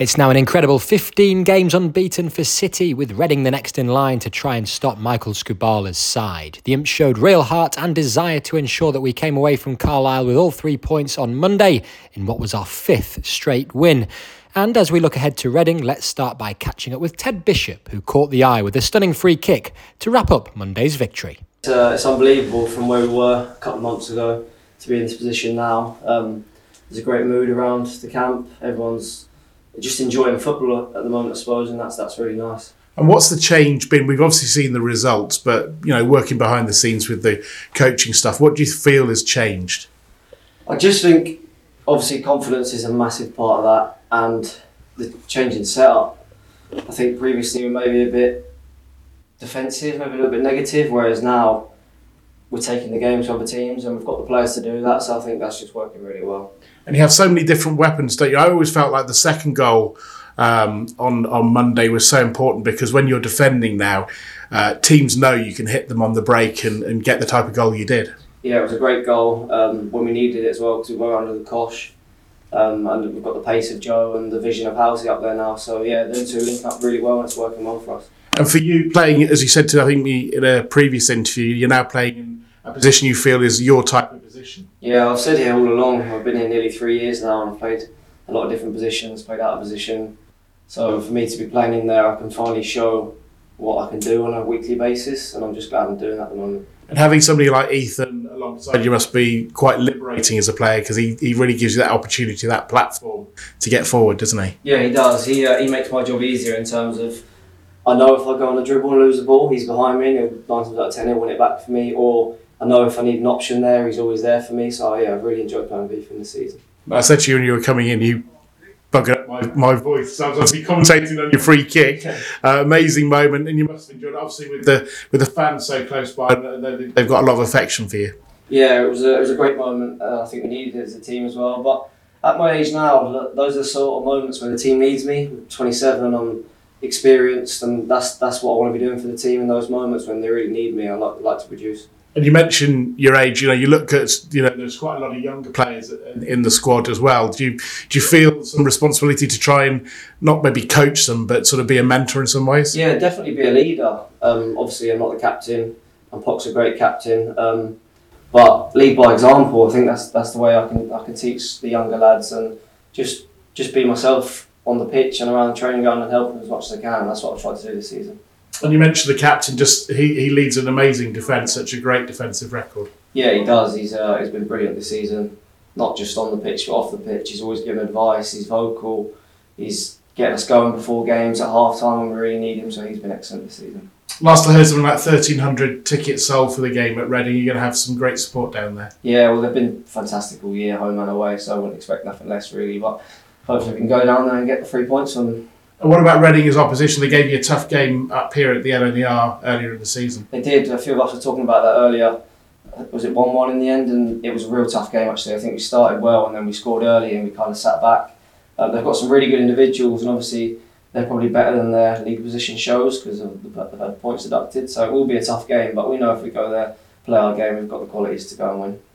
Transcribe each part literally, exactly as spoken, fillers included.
It's now an incredible fifteen games unbeaten for City, with Reading the next in line to try and stop Michael Skubala's side. The Imps showed real heart and desire to ensure that we came away from Carlisle with all three points on Monday in what was our fifth straight win. And as we look ahead to Reading, let's start by catching up with Ted Bishop, who caught the eye with a stunning free kick to wrap up Monday's victory. It's, uh, it's unbelievable from where we were a couple of months ago to be in this position now. Um, there's a great mood around the camp. Everyone's just enjoying football at the moment, I suppose, and that's that's really nice. And what's the change been? We've obviously seen the results, but you know, working behind the scenes with the coaching stuff, what do you feel has changed? I just think, obviously, confidence is a massive part of that, and the change in setup. I think previously we were maybe a bit defensive, maybe a little bit negative, whereas now we're taking the game to other teams and we've got the players to do that, so I think that's just working really well. And you have so many different weapons, don't you? I always felt like the second goal um, on, on Monday was so important, because when you're defending now, uh, teams know you can hit them on the break and, and get the type of goal you did. Yeah, it was a great goal um, when we needed it as well, because we were under the cosh. Um, and we've got the pace of Joe and the vision of Halsey up there now. So yeah, them two link up really well and it's working well for us. And for you, playing, as you said to I think me in a previous interview, you're now playing in a position you feel is your type of position. Yeah, I've said here all along, I've been here nearly three years now and I've played a lot of different positions, played out of position. So for me to be playing in there, I can finally show what I can do on a weekly basis, and I'm just glad I'm doing that at the moment. And having somebody like Ethan alongside you must be quite liberating as a player, because he, he really gives you that opportunity, that platform to get forward, doesn't he? Yeah, he does. He uh, he makes my job easier in terms of, I know if I go on a dribble and lose the ball, he's behind me, and nine times out of ten he'll win it back for me, or I know if I need an option there, he's always there for me. So yeah, I've really enjoyed playing with Ethan this season. I said to you when you were coming in, you buggered up my, my voice. So I was obviously commentating on your free kick. Uh, amazing moment, and you must have enjoyed it, obviously, with the with the fans so close by, and they've got a lot of affection for you. Yeah, it was a, it was a great moment. Uh, I think we needed it as a team as well. But at my age now, those are the sort of moments when the team needs me. I'm twenty-seven, I'm experienced, and that's that's what I want to be doing for the team in those moments when they really need me. I like, like to produce. And you mentioned your age. You know, you look at, you know, there's quite a lot of younger players in the squad as well. Do you do you feel some responsibility to try and not maybe coach them, but sort of be a mentor in some ways? Yeah, definitely be a leader. Um, obviously, I'm not the captain, and Poc's a great captain. Um, but lead by example. I think that's that's the way I can I can teach the younger lads, and just just be myself on the pitch and around the training ground and help them as much as I can. That's what I've tried to do this season. And you mentioned the captain. Just he, he leads an amazing defence, such a great defensive record. Yeah, he does. He's uh, he's been brilliant this season, not just on the pitch but off the pitch. He's always giving advice. He's vocal. He's getting us going before games at half time when we really need him. So he's been excellent this season. Last I heard, something like thirteen hundred tickets sold for the game at Reading. You're going to have some great support down there. Yeah, well, they've been fantastic all year, home and away. So I wouldn't expect nothing less really. But hopefully we can go down there and get the three points from them. And what about Reading as opposition? They gave you a tough game up here at the L N E R earlier in the season. They did. A few of us were talking about that earlier. Was it one one in the end? And it was a real tough game, actually. I think we started well and then we scored early and we kind of sat back. Um, they've got some really good individuals, and obviously they're probably better than their league position shows because they've had points deducted. So it will be a tough game, but we know if we go there, play our game, we've got the qualities to go and win.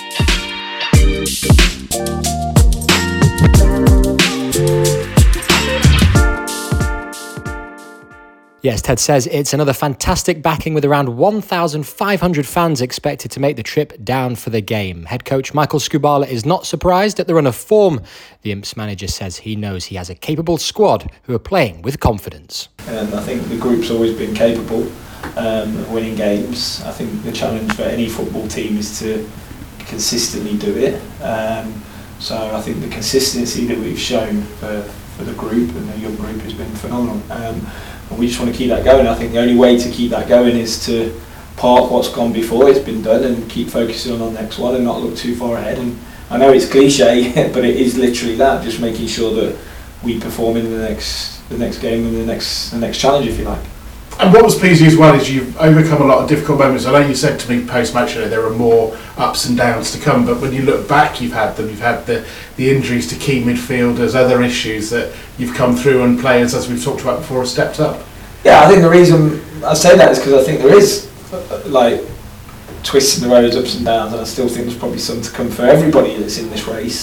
Yes, Ted says it's another fantastic backing, with around one thousand five hundred fans expected to make the trip down for the game. Head coach Michael Skubala is not surprised at the run of form. The Imps manager says he knows he has a capable squad who are playing with confidence. Um, I think the group's always been capable um, of winning games. I think the challenge for any football team is to consistently do it. Um, so I think the consistency that we've shown for, for the group and the young group has been phenomenal. Um, And we just want to keep that going. I think the only way to keep that going is to park what's gone before it's been done and keep focusing on the next one and not look too far ahead. And I know it's cliche, but it is literally that, just making sure that we perform in the next the next game and the next the next challenge, if you like. And what was pleasing as well is you've overcome a lot of difficult moments. I know you said to me post-match that there are more ups and downs to come, but when you look back, you've had them. You've had the, the injuries to key midfielders, other issues that you've come through, and players, as we've talked about before, have stepped up. Yeah, I think the reason I say that is because I think there is uh, like twists in the roads, ups and downs, and I still think there's probably some to come for everybody that's in this race.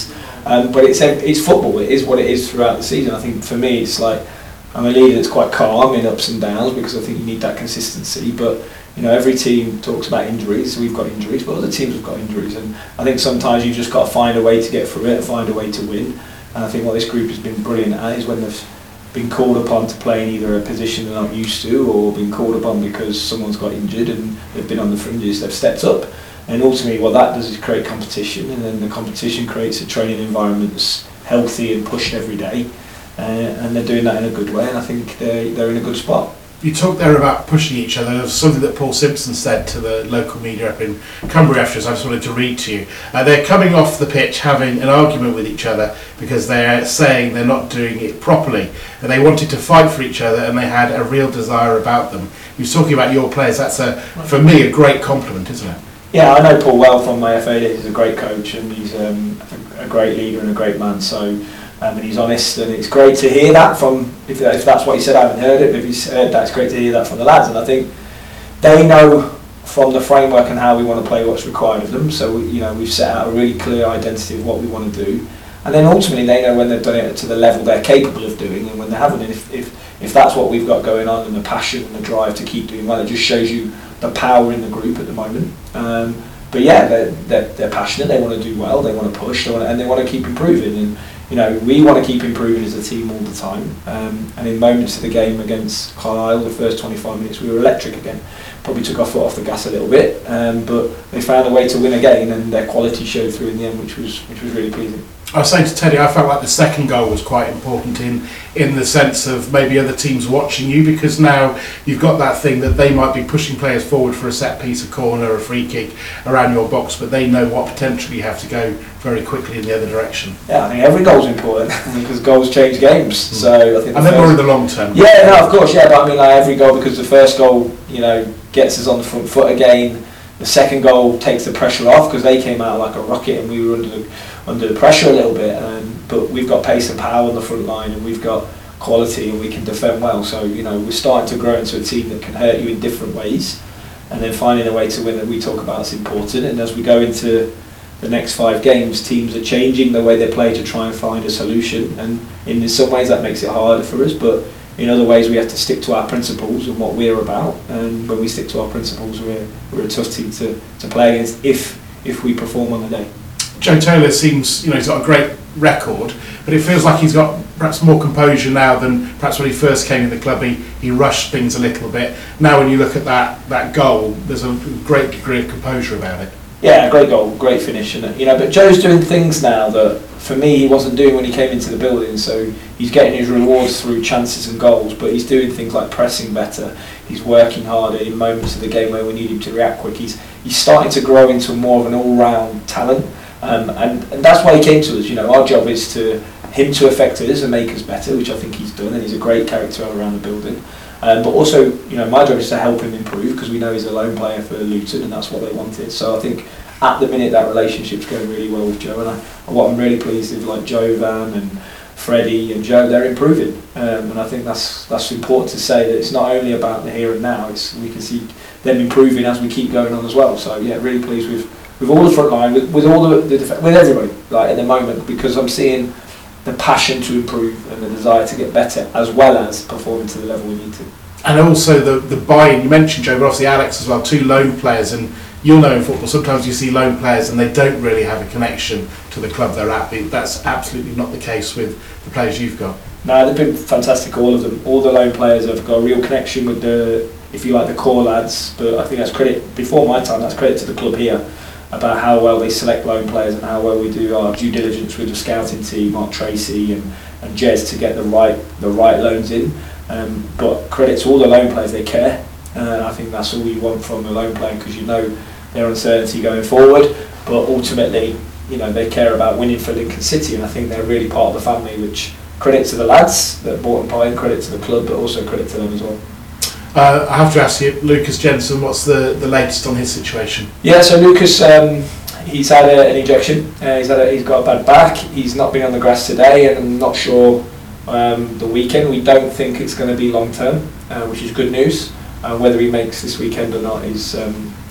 Um, but it's it's football. It is what it is throughout the season. I think for me, it's like I'm a leader that's quite calm in ups and downs because I think you need that consistency. But you know, every team talks about injuries. We've got injuries, but other teams have got injuries, and I think sometimes you've just got to find a way to get through it, and find a way to win. And I think what this group has been brilliant at is when they've been called upon to play in either a position they're not used to, or been called upon because someone's got injured and they've been on the fringes, they've stepped up. And ultimately what that does is create competition, and then the competition creates a training environment that's healthy and pushed every day, uh, and they're doing that in a good way, and I think they're, they're in a good spot. You talked there about pushing each other. There was something that Paul Simpson said to the local media up in Cumbria afterwards. I just wanted to read to you. Uh, they're coming off the pitch having an argument with each other because they're saying they're not doing it properly. And they wanted to fight for each other, and they had a real desire about them. He was talking about your players. That's, a, for me, a great compliment, isn't it? Yeah, I know Paul well from my F A days. He's a great coach, and he's um, a great leader and a great man. So. Um, and he's honest, and it's great to hear that from, if, if that's what he said, I haven't heard it, but if he's heard that, it's great to hear that from the lads, and I think they know from the framework and how we want to play what's required of them. So we, you know, we've set out a really clear identity of what we want to do, and then ultimately they know when they've done it to the level they're capable of doing, and when they haven't. And if, if, if that's what we've got going on, and the passion and the drive to keep doing well, it just shows you the power in the group at the moment. Um, but yeah, they're, they're, they're passionate, they want to do well, they want to push, they want to, and they want to keep improving. And you know, we want to keep improving as a team all the time, um, and in moments of the game against Carlisle, the first twenty-five minutes, we were electric again. Probably took our foot off the gas a little bit, um, but they found a way to win again, and their quality showed through in the end, which was which was really pleasing. I was saying to Teddy, I felt like the second goal was quite important in in the sense of maybe other teams watching you, because now you've got that thing that they might be pushing players forward for a set piece, a corner, a free kick around your box, but they know what potentially you have to go very quickly in the other direction. Yeah, I think every goal's important because goals change games. Mm. So I think. And then more in the long term. Yeah, no, of course, yeah, but I mean, like every goal, because the first goal, you know, gets us on the front foot again. The second goal takes the pressure off because they came out like a rocket, and we were under the, under the pressure a little bit. Um, but we've got pace and power on the front line, and we've got quality, and we can defend well. So you know, we're starting to grow into a team that can hurt you in different ways, and then finding a way to win that we talk about is important. And as we go into the next five games, teams are changing the way they play to try and find a solution, and in some ways that makes it harder for us, but in other ways we have to stick to our principles and what we're about, and when we stick to our principles, we're, we're a tough team to, to play against if if we perform on the day. Joe Taylor seems, you know, he's got a great record, but it feels like he's got perhaps more composure now than perhaps when he first came in the club. He, he rushed things a little bit. Now when you look at that, that goal, there's a great degree of composure about it. Yeah, great goal, great finish, and you know. But Joe's doing things now that, for me, he wasn't doing when he came into the building. So he's getting his rewards through chances and goals, but he's doing things like pressing better. He's working harder in moments of the game where we need him to react quick. He's he's starting to grow into more of an all-round talent, um, and and that's why he came to us. You know, our job is to him to affect us and make us better, which I think he's done, and he's a great character around the building. Um, but also, you know, my job is to help him improve because we know he's a lone player for Luton, and that's what they wanted. So I think at the minute that relationship's going really well with Joe, and, I, and what I'm really pleased with, like Jovan and Freddie and Joe, they're improving, um, and I think that's that's important to say, that it's not only about the here and now. It's we can see them improving as we keep going on as well. So yeah, really pleased with, with all the front line, with, with all the, the def- with everybody, like at the moment, because I'm seeing the passion to improve and the desire to get better, as well as performing to the level we need to. And also the the buy-in, you mentioned Joe, but obviously Alex as well, two lone players, and you'll know in football sometimes you see lone players and they don't really have a connection to the club they're at. That's absolutely not the case with the players you've got. No, they've been fantastic, all of them. All the lone players have got a real connection with the, if you like, the core lads, but I think that's credit, before my time, that's credit to the club here, about how well they select lone players and how well we do our due diligence with the scouting team, Mark Tracy and, and Jez, to get the right the right loans in. Um, but credit to all the lone players, they care. Uh, I think that's all you want from a lone player, because you know their uncertainty going forward, but ultimately, you know, they care about winning for Lincoln City, and I think they're really part of the family, which credit to the lads that bought and buying, credit to the club, but also credit to them as well. Uh, I have to ask you, Lucas Jensen, what's the, the latest on his situation? Yeah, so Lucas, um, he's had a, an injection, uh, he's, had a, he's got a bad back, he's not been on the grass today, and I'm not sure um, the weekend. We don't think it's going to be long term, uh, which is good news. Uh, whether he makes this weekend or not is um,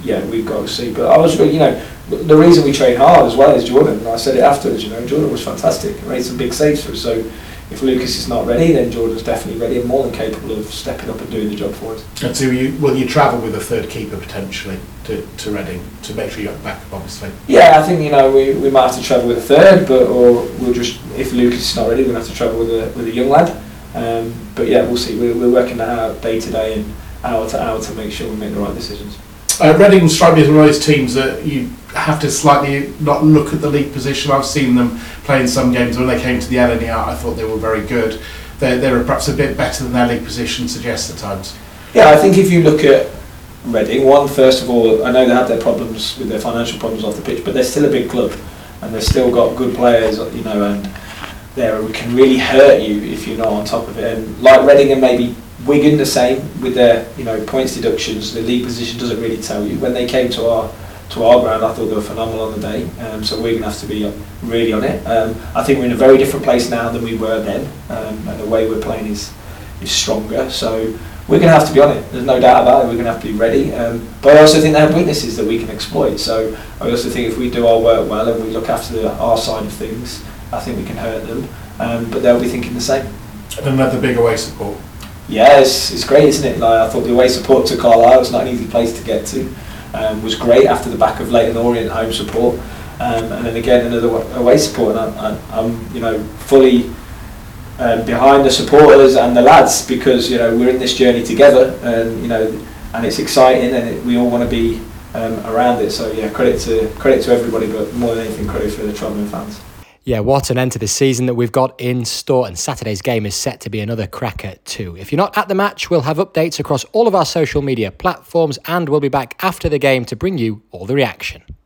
yeah, we've got to see. But I was, you know, the reason we train hard as well is Jordan. And I said it afterwards. You know, Jordan was fantastic. He made some big saves for us. So if Lucas is not ready, then Jordan's definitely ready and more than capable of stepping up and doing the job for us. And so you, will you travel with a third keeper potentially to, to Reading to make sure you're back up, obviously? Yeah, I think, you know, we, we might have to travel with a third, but or we'll just, if Lucas is not ready, we'll have to travel with a with a young lad. Um, but yeah, we'll see. We're, we're working that out day to day and hour to hour to make sure we make the right decisions. Uh, Reading strike me as one of those teams that you have to slightly not look at the league position. I've seen them play in some games. When they came to the L N E R, I thought they were very good. They're, they're perhaps a bit better than their league position suggests at times. Yeah, I think if you look at Reading, one, first of all, I know they had their problems with their financial problems off the pitch, but they're still a big club and they've still got good players, you know, and they can really hurt you if you're not on top of it. And like Reading and maybe Wigan, the same with their, you know, points deductions. The league position doesn't really tell you. When they came to our to our ground, I thought they were phenomenal on the day. Um, so we're going to have to be really on it. Um, I think we're in a very different place now than we were then, um, and the way we're playing is is stronger. So we're going to have to be on it. There's no doubt about it. We're going to have to be ready. Um, but I also think they have weaknesses that we can exploit. So I also think if we do our work well and we look after the, our side of things, I think we can hurt them. Um, but they'll be thinking the same. And another big away support. Yeah, it's, it's great, isn't it? Like, I thought the away support to Carlisle was not an easy place to get to. Um, was great after the back of Leyton Orient home support, um, and then again another away support. And I, I, I'm, you know, fully um, behind the supporters and the lads because you know we're in this journey together, and you know, and it's exciting, and it, we all want to be um, around it. So yeah, credit to credit to everybody, but more than anything, credit for the Trodman fans. Yeah, what an end to the season that we've got in store, and Saturday's game is set to be another cracker too. If you're not at the match, we'll have updates across all of our social media platforms, and we'll be back after the game to bring you all the reaction.